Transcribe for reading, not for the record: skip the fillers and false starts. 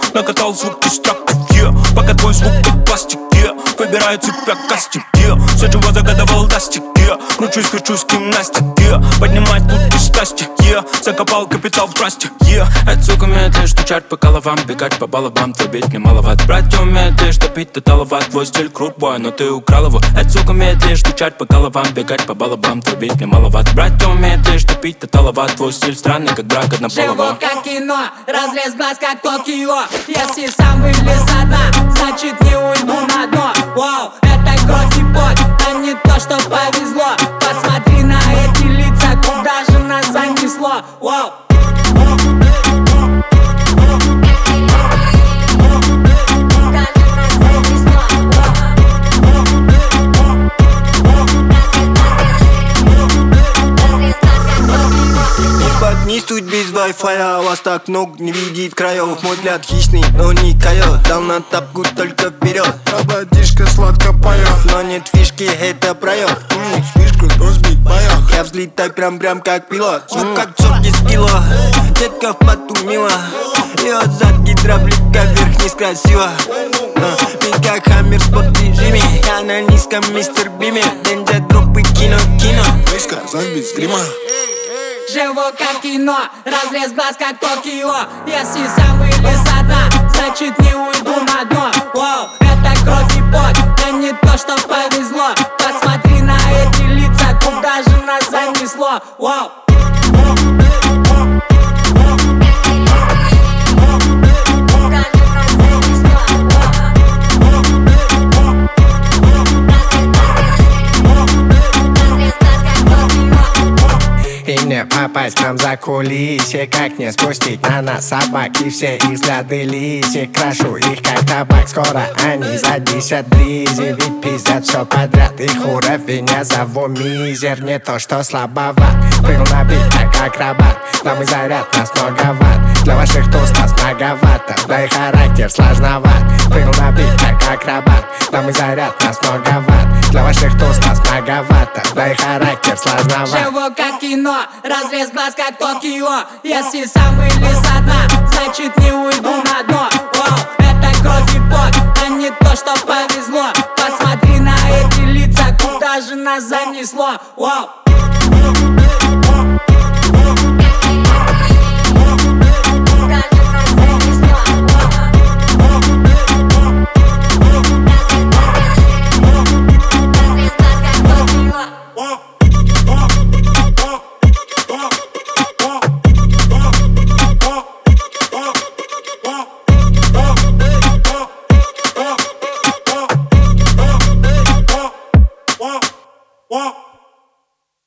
накатал звук из траков, пока твой звук как пластик, выбираю тебя кастинг, все, чего загадывал Дастик, кручусь, кручусь, гимнастик, поднимать тут без страсти, закопал капитал в трасте, эта сука умеет лишь стучать по головам, бегать по балабам, твой бит мне маловат. Братья умеют лишь топить, ты таловат, твой стиль крут, бой, но ты украл его. Эта сука умеет лишь стучать по головам, бегать по балабам, твой бит мне маловат. Братья умеют лишь топить, ты таловат, твой стиль странный, как брак однополого. Живу как кино, разрез глаз как Токио. Если сам вылез со дна, значит не уйду на дно. Вау, это кровь и пот, а не то, что повезло. Посмотри на эти лица, куда же нас занесло. Вау. Не суть без вай-фая, вас так много не видит краев. Мой взгляд хищный, но не койот, дал на тапку только вперед. Ободишка сладко поет, но нет фишки, это проет. Спишку разбить боях. Я взлетаю прям как пилот. Звук как сотни с кило, детка в поту мила. И от зад гидравлика вверх-вниз красиво. Ведь как хаммер в спорт-режиме, я на низком мистер Биме. Деньги, дропы, кино. Близко, знак без грима. Живу как кино, разрез глаз как Токио. Если сам вылез со дна, значит не уйду на дно. Вау, это кровь и пот, а не то, что повезло. Посмотри на эти лица, куда же нас занесло. Вау. И не попасть нам за кулиси, как не спустить на нас собак. И все их взгляды лиси, крашу их как табак. Скоро они за 10 бризи, ведь пиздят все подряд. Их уровень я зову мизер, не то что слабоват. Прыгнул на бит как акробат, нам и заряд нас многоват. Для ваших туз нас многовато, да и характер сложноват. Прыгнул на бит как акробат, нам и заряд нас многоват. Для ваших туз нас многовато, да и характер сложноват. Живу как кино, разрез глаз как Токио. Если сам вылез со дна, значит не уйду на дно. Вау, это кровь и пот, а не то, что повезло. Посмотри на эти лица, куда же нас занесло. Вау. What?